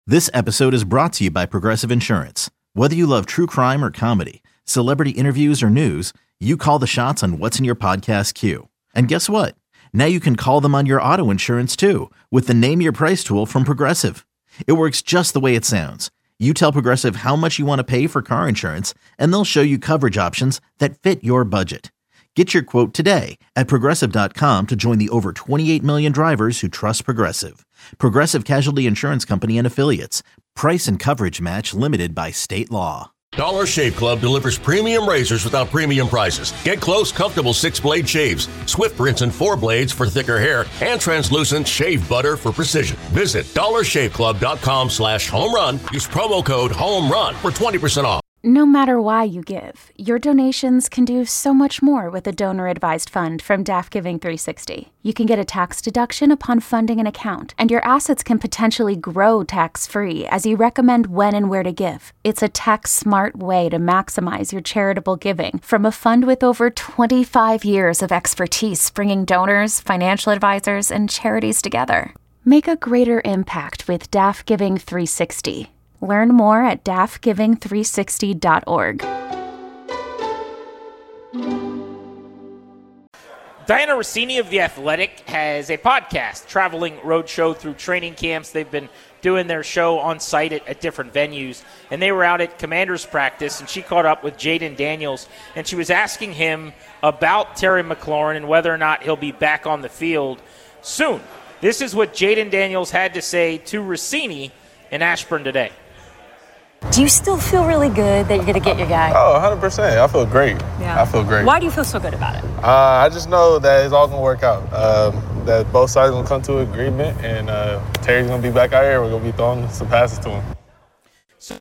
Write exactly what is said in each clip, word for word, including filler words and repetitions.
This episode is brought to you by Progressive Insurance. Whether you love true crime or comedy, celebrity interviews or news, you call the shots on what's in your podcast queue. And guess what? Now you can call them on your auto insurance too with the Name Your Price tool from Progressive. It works just the way it sounds. You tell Progressive how much you want to pay for car insurance, and they'll show you coverage options that fit your budget. Get your quote today at Progressive dot com to join the over twenty-eight million drivers who trust Progressive. Progressive Casualty Insurance Company and Affiliates. Price and coverage match limited by state law. Dollar Shave Club delivers premium razors without premium prices. Get close, comfortable six-blade shaves, Swift rinse and four blades for thicker hair, and translucent shave butter for precision. Visit dollar shave club dot com slash home run. Use promo code HOMERUN for twenty percent off. No matter why you give, your donations can do so much more with a donor-advised fund from D A F Giving three sixty. You can get a tax deduction upon funding an account, and your assets can potentially grow tax-free as you recommend when and where to give. It's a tax-smart way to maximize your charitable giving from a fund with over twenty-five years of expertise bringing donors, financial advisors, and charities together. Make a greater impact with D A F Giving three sixty. Learn more at D A F giving three sixty dot org. Diana Rossini of The Athletic has a podcast, Traveling Roadshow through training camps. They've been doing their show on site at, at different venues, and they were out at Commanders practice, and she caught up with Jayden Daniels, and she was asking him about Terry McLaurin and whether or not he'll be back on the field soon. This is what Jayden Daniels had to say to Rossini in Ashburn today. Do you still feel really good that you're going to get your guy? Oh, one hundred percent. I feel great. Yeah. I feel great. Why do you feel so good about it? Uh, I just know that it's all going to work out, um, that both sides are going to come to an agreement, and uh, Terry's going to be back out here. We're going to be throwing some passes to him. So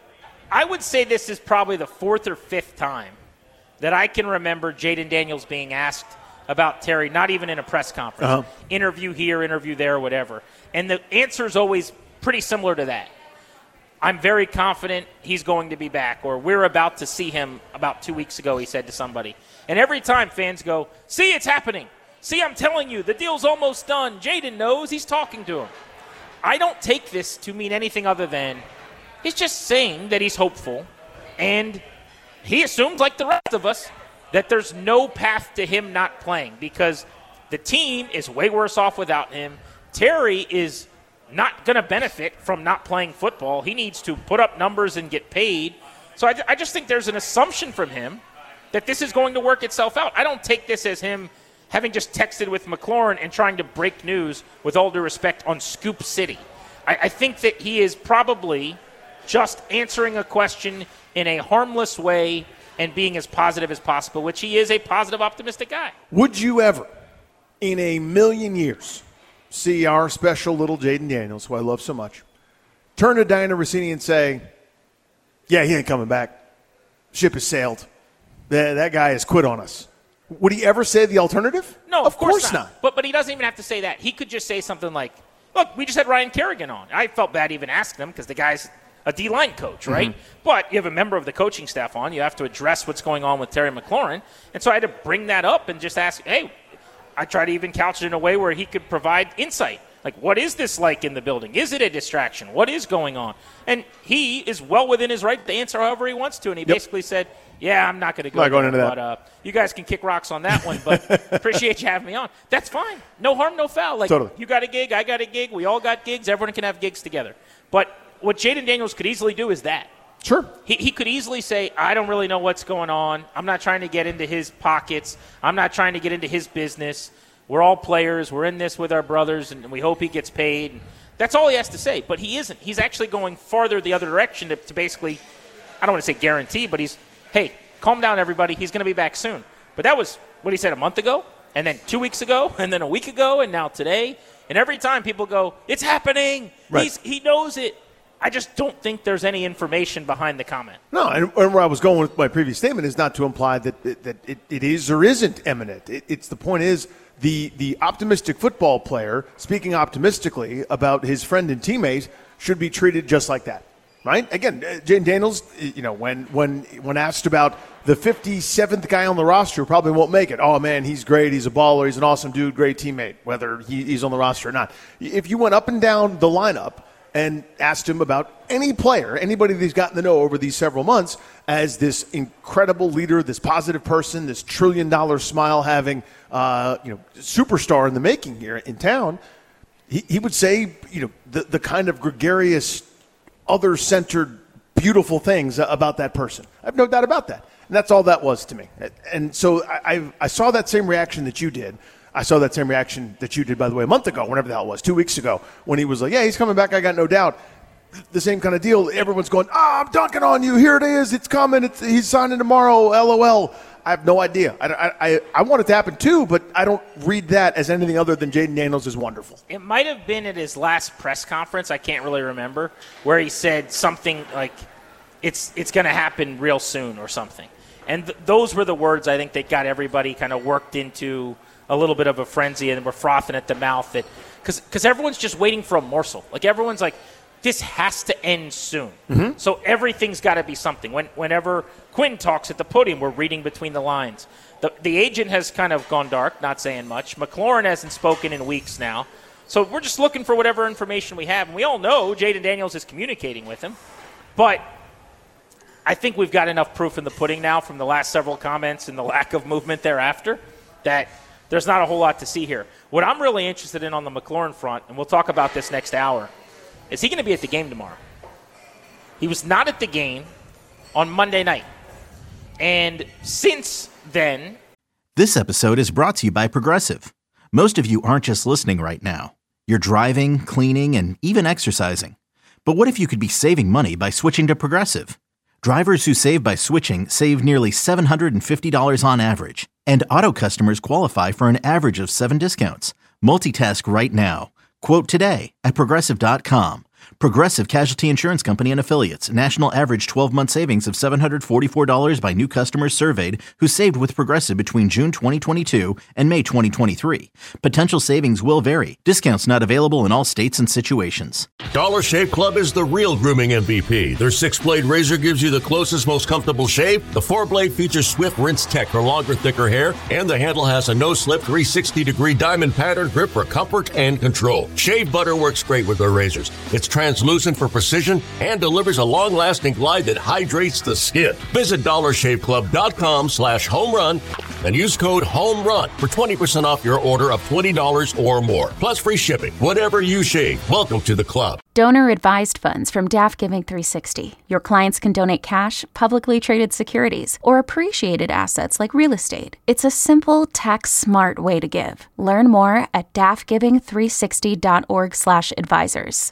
I would say this is probably the fourth or fifth time that I can remember Jayden Daniels being asked about Terry, not even in a press conference. Uh-huh. Interview here, interview there, whatever. And the answer is always pretty similar to that. I'm very confident he's going to be back, or we're about to see him about two weeks ago, he said to somebody. And every time fans go, see, it's happening. See, I'm telling you, the deal's almost done. Jayden knows. He's talking to him. I don't take this to mean anything other than he's just saying that he's hopeful, and he assumes, like the rest of us, that there's no path to him not playing because the team is way worse off without him. Terry is not going to benefit from not playing football. He needs to put up numbers and get paid. So I, I just think there's an assumption from him that this is going to work itself out. I don't take this as him having just texted with McLaurin and trying to break news, with all due respect, on Scoop City. I, I think that he is probably just answering a question in a harmless way and being as positive as possible, which he is a positive, optimistic guy. Would you ever, in a million years, see our special little Jayden Daniels, who I love so much, turn to Diana Rossini and say, yeah, he ain't coming back. Ship has sailed. That, that guy has quit on us. Would he ever say the alternative? No, of, of course, course not. not. But, but he doesn't even have to say that. He could just say something like, look, we just had Ryan Kerrigan on. I felt bad even asking him because the guy's a D-line coach, right? Mm-hmm. But you have a member of the coaching staff on. You have to address what's going on with Terry McLaurin. And so I had to bring that up and just ask, hey, I try to even couch it in a way where he could provide insight. Like, what is this like in the building? Is it a distraction? What is going on? And he is well within his right to answer however he wants to. And he yep. basically said, yeah, I'm not going to go not going into but, that. Uh, you guys can kick rocks on that one, but appreciate you having me on. That's fine. No harm, no foul. Like, totally. You got a gig, I got a gig, we all got gigs. Everyone can have gigs together. But what Jayden Daniels could easily do is that. Sure. He, he could easily say, I don't really know what's going on. I'm not trying to get into his pockets. I'm not trying to get into his business. We're all players. We're in this with our brothers, and we hope he gets paid. That's all he has to say. But he isn't. He's actually going farther the other direction to, to basically, I don't want to say guarantee, but he's, hey, calm down, everybody. He's going to be back soon. But that was what he said a month ago, and then two weeks ago, and then a week ago, and now today. And every time people go, it's happening. Right. He's, he knows it. I just don't think there's any information behind the comment. No, and, and where I was going with my previous statement is not to imply that it, that it, it is or isn't imminent. It, it's the point is the the optimistic football player speaking optimistically about his friend and teammate should be treated just like that, right? Again, Jayden Daniels, you know, when when when asked about the fifty-seventh guy on the roster who probably won't make it, oh man, he's great, he's a baller, he's an awesome dude, great teammate, whether he, he's on the roster or not. If you went up and down the lineup, and asked him about any player, anybody that he's gotten to know over these several months as this incredible leader, this positive person, this trillion-dollar smile-having uh, you know, superstar in the making here in town, he, he would say, you know, the, the kind of gregarious, other-centered, beautiful things about that person. I have no doubt about that. And that's all that was to me. And so I, I, I saw that same reaction that you did. I saw that same reaction that you did, by the way, a month ago, whenever the hell it was, two weeks ago, when he was like, yeah, he's coming back, I got no doubt. The same kind of deal. Everyone's going, ah, oh, I'm dunking on you. Here it is. It's coming. It's, he's signing tomorrow. L O L. I have no idea. I, I, I want it to happen too, but I don't read that as anything other than Jayden Daniels is wonderful. It might have been at his last press conference, I can't really remember, where he said something like, it's it's going to happen real soon or something. And th- those were the words I think that got everybody kind of worked into a little bit of a frenzy, and we're frothing at the mouth that because because everyone's just waiting for a morsel. Like everyone's like, this has to end soon. Mm-hmm. So everything's got to be something. When, whenever Quinn talks at the podium, we're reading between the lines. The, the agent has kind of gone dark, not saying much. McLaurin hasn't spoken in weeks now. So we're just looking for whatever information we have. And we all know Jayden Daniels is communicating with him. But I think we've got enough proof in the pudding now from the last several comments and the lack of movement thereafter that there's not a whole lot to see here. What I'm really interested in on the McLaurin front, and we'll talk about this next hour, is he going to be at the game tomorrow? He was not at the game on Monday night. And since then... This episode is brought to you by Progressive. Most of you aren't just listening right now. You're driving, cleaning, and even exercising. But what if you could be saving money by switching to Progressive? Drivers who save by switching save nearly seven hundred fifty dollars on average. And auto customers qualify for an average of seven discounts. Multitask right now. Quote today at Progressive dot com. Progressive Casualty Insurance Company and Affiliates. National average twelve-month savings of seven hundred forty-four dollars by new customers surveyed who saved with Progressive between June twenty twenty-two and May twenty twenty-three. Potential savings will vary. Discounts not available in all states and situations. Dollar Shave Club is the real grooming M V P. Their six-blade razor gives you the closest, most comfortable shave. The four-blade features Swift Rinse Tech for longer, thicker hair. And the handle has a no-slip three hundred sixty degree diamond pattern grip for comfort and control. Shave butter works great with their razors. It's translucent for precision and delivers a long-lasting glide that hydrates the skin. Visit dollar shave club dot com slash home run and use code HOMERUN for twenty percent off your order of twenty dollars or more. Plus free shipping. Whatever you shave, welcome to the club. Donor advised funds from D A F Giving three sixty. Your clients can donate cash, publicly traded securities, or appreciated assets like real estate. It's a simple, tax-smart way to give. Learn more at D A F giving three sixty dot org slash advisors.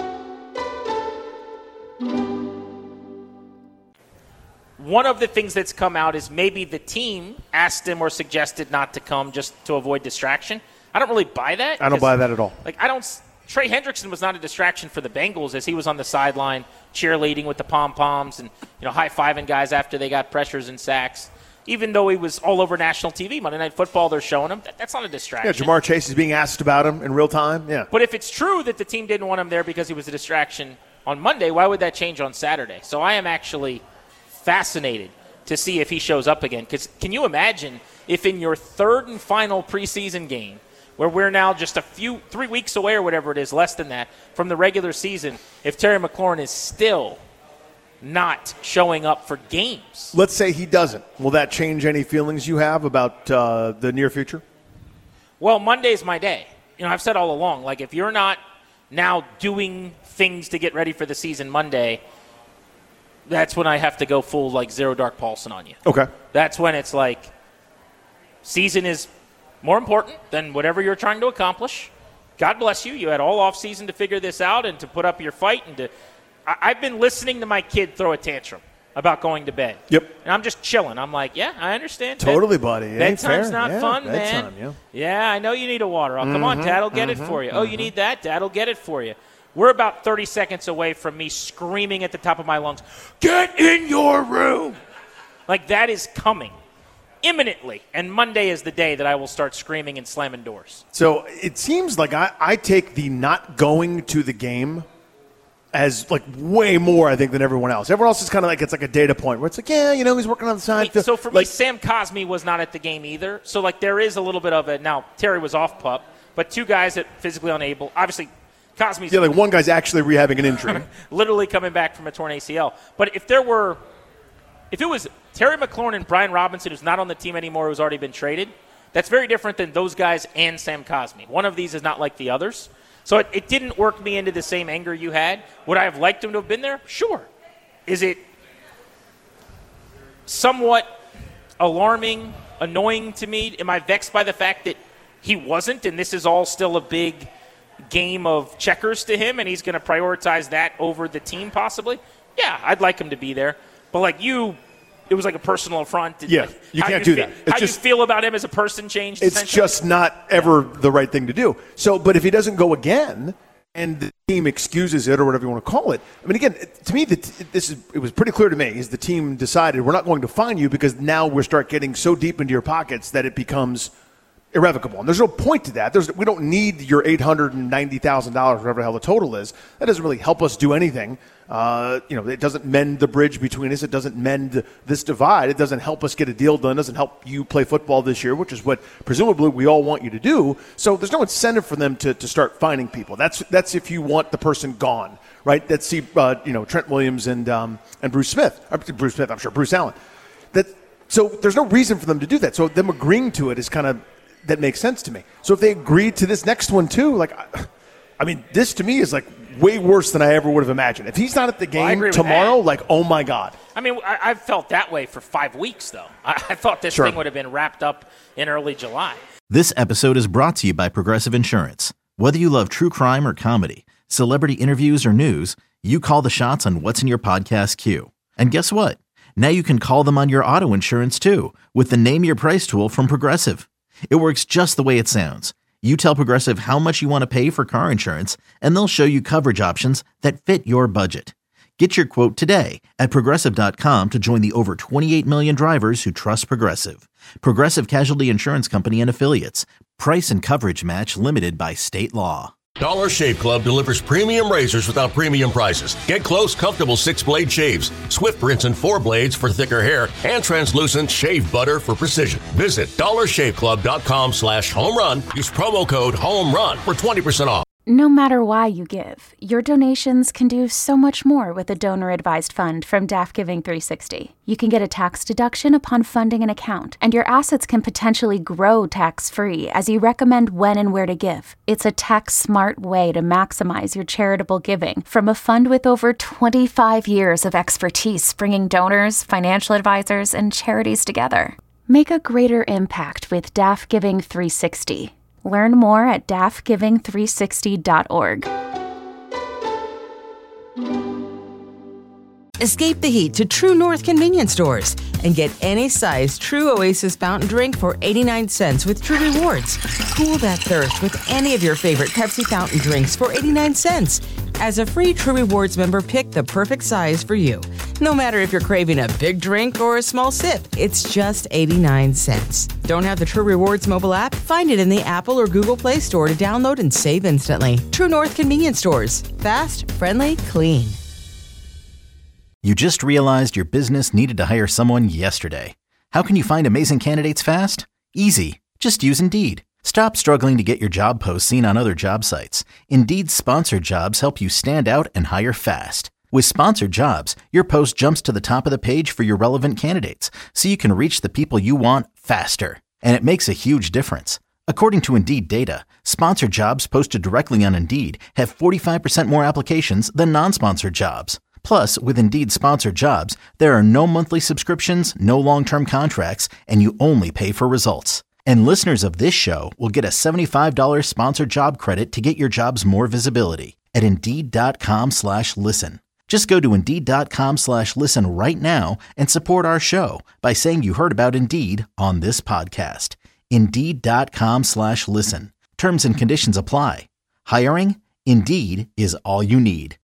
One of the things that's come out is maybe the team asked him or suggested not to come just to avoid distraction. I don't really buy that. I don't buy that at all. Like, I don't. Trey Hendrickson was not a distraction for the Bengals as he was on the sideline cheerleading with the pom-poms and, you know, high-fiving guys after they got pressures and sacks. Even though he was all over national T V, Monday Night Football, they're showing him. That, that's not a distraction. Yeah, Jamar Chase is being asked about him in real time. Yeah. But if it's true that the team didn't want him there because he was a distraction on Monday, why would that change on Saturday? So I am actually fascinated to see if he shows up again. Because can you imagine if in your third and final preseason game, where we're now just a few, three weeks away or whatever it is, less than that, from the regular season, if Terry McLaurin is still not showing up for games? Let's say he doesn't. Will that change any feelings you have about uh, the near future? Well, Monday's my day. You know, I've said all along, like, if you're not now doing things to get ready for the season Monday, that's when I have to go full, like, Zero Dark Paulson on you. Okay. That's when it's like, season is more important than whatever you're trying to accomplish. God bless you. You had all off season to figure this out and to put up your fight. And to, I, I've been listening to my kid throw a tantrum about going to bed. Yep. And I'm just chilling. I'm like, yeah, I understand. Totally, buddy. It Bedtime's not yeah, fun, bedtime, man. Yeah. yeah, I know you need a water. Oh, come mm-hmm, on, Dad will get mm-hmm, it for you. Mm-hmm. Oh, you need that? Dad will get it for you. We're about thirty seconds away from me screaming at the top of my lungs, get in your room! Like, that is coming imminently. And Monday is the day that I will start screaming and slamming doors. So it seems like I, I take the not going to the game as, like, way more, I think, than everyone else. Everyone else is kind of like, it's like a data point where it's like, yeah, you know, he's working on the side. I mean, so for like, me, Sam Cosmi was not at the game either. So, like, there is a little bit of it. Now, Terry was off pup, but two guys that physically unable. Obviously, Cosme's yeah, like one guy's actually rehabbing an injury. literally coming back from a torn A C L. But if there were, if it was Terry McLaurin and Brian Robinson, who's not on the team anymore, who's already been traded, that's very different than those guys and Sam Cosmi. One of these is not like the others. So it, it didn't work me into the same anger you had. Would I have liked him to have been there? Sure. Is it somewhat alarming, annoying to me? Am I vexed by the fact that he wasn't, and this is all still a big game of checkers to him, and he's going to prioritize that over the team possibly? Yeah, I'd like him to be there. But like you, it was like a personal affront. Yeah, like, you can't you do feel, that. It's how just, you feel about him as a person changed? It's just not ever the right thing to do. So, but if he doesn't go again, and the team excuses it or whatever you want to call it, I mean, again, to me, the, this is it was pretty clear to me is the team decided we're not going to fine you because now we start getting so deep into your pockets that it becomes irrevocable. And there's no point to that. There's, we don't need your eight hundred ninety thousand dollars, whatever the hell the total is. That doesn't really help us do anything. Uh, you know, it doesn't mend the bridge between us. It doesn't mend this divide. It doesn't help us get a deal done. It doesn't help you play football this year, which is what presumably we all want you to do. So there's no incentive for them to, to start fining people. That's that's if you want the person gone, right? That's see, uh, you know, Trent Williams and um, and Bruce Smith. Uh, Bruce Smith, I'm sure, Bruce Allen. That so there's no reason for them to do that. So them agreeing to it is kind of that makes sense to me. So if they agreed to this next one too, like, I mean, this to me is like way worse than I ever would have imagined. If he's not at the game well, tomorrow, like, oh my God. I mean, I, I've felt that way for five weeks, though. I, I thought this sure. thing would have been wrapped up in early July. This episode is brought to you by Progressive Insurance. Whether you love true crime or comedy, celebrity interviews or news, you call the shots on what's in your podcast queue. And guess what? Now you can call them on your auto insurance, too, with the Name Your Price tool from Progressive. It works just the way it sounds. You tell Progressive how much you want to pay for car insurance, and they'll show you coverage options that fit your budget. Get your quote today at Progressive dot com to join the over twenty-eight million drivers who trust Progressive. Progressive Casualty Insurance Company and Affiliates. Price and coverage match limited by state law. Dollar Shave Club delivers premium razors without premium prices. Get close, comfortable six-blade shaves, Swift rinse and four blades for thicker hair, and translucent shave butter for precision. Visit dollar shave club dot com slash home run. Use promo code HOMERUN for twenty percent off. No matter why you give, your donations can do so much more with a donor-advised fund from Daft Giving three sixty. You can get a tax deduction upon funding an account, and your assets can potentially grow tax-free as you recommend when and where to give. It's a tax-smart way to maximize your charitable giving from a fund with over twenty-five years of expertise bringing donors, financial advisors, and charities together. Make a greater impact with Daft Giving three sixty. Learn more at daft giving three sixty dot org. Escape the heat to True North convenience stores and get any size True Oasis fountain drink for eighty-nine cents with True Rewards. Cool that thirst with any of your favorite Pepsi fountain drinks for eighty-nine cents. As a free True Rewards member, pick the perfect size for you. No matter if you're craving a big drink or a small sip, it's just eighty-nine cents. Don't have the True Rewards mobile app? Find it in the Apple or Google Play Store to download and save instantly. True North convenience stores. Fast, friendly, clean. You just realized your business needed to hire someone yesterday. How can you find amazing candidates fast? Easy. Just use Indeed. Stop struggling to get your job posts seen on other job sites. Indeed's sponsored jobs help you stand out and hire fast. With sponsored jobs, your post jumps to the top of the page for your relevant candidates, so you can reach the people you want faster. And it makes a huge difference. According to Indeed data, sponsored jobs posted directly on Indeed have forty-five percent more applications than non-sponsored jobs. Plus, with Indeed sponsored jobs, there are no monthly subscriptions, no long-term contracts, and you only pay for results. And listeners of this show will get a seventy-five dollars sponsored job credit to get your jobs more visibility at Indeed.com slash listen. Just go to Indeed.com slash listen right now and support our show by saying you heard about Indeed on this podcast. Indeed.com slash listen. Terms and conditions apply. Hiring? Indeed is all you need.